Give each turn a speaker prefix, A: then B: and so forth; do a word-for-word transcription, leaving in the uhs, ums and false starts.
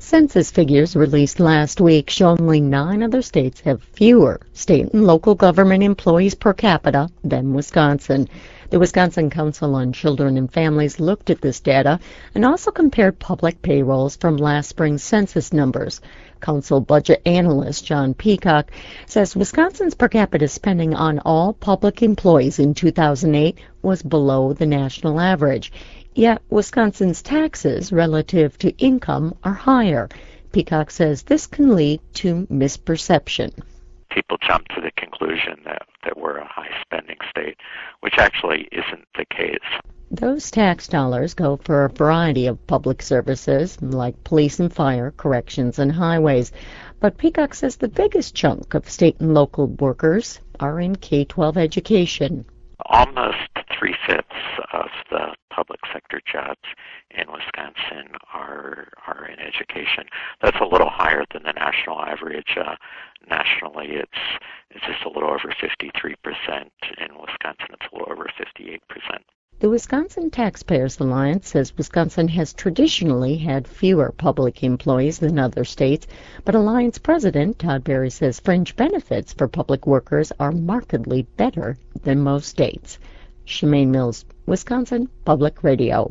A: Census figures released last week show only nine other states have fewer state and local government employees per capita than Wisconsin. The Wisconsin Council on Children and Families looked at this data and also compared public payrolls from last spring's census numbers. Council budget analyst John Peacock says Wisconsin's per capita spending on all public employees in two thousand eight was below the national average. Yet Wisconsin's taxes relative to income are higher. Peacock says this can lead to misperception.
B: People jump to the conclusion that, that we're a high-spending state, which actually isn't the case.
A: Those tax dollars go for a variety of public services, like police and fire, corrections, and highways. But Peacock says the biggest chunk of state and local workers are in K twelve education.
B: Almost three-fifths of the public sector jobs in Wisconsin are are in education. That's a little higher than the national average. Uh, nationally, it's it's just a little over fifty-three percent. In Wisconsin, it's a little over fifty-eight percent.
A: The Wisconsin Taxpayers Alliance says Wisconsin has traditionally had fewer public employees than other states, but Alliance President Todd Berry says fringe benefits for public workers are markedly better than most states. Shemaine Mills, Wisconsin Public Radio.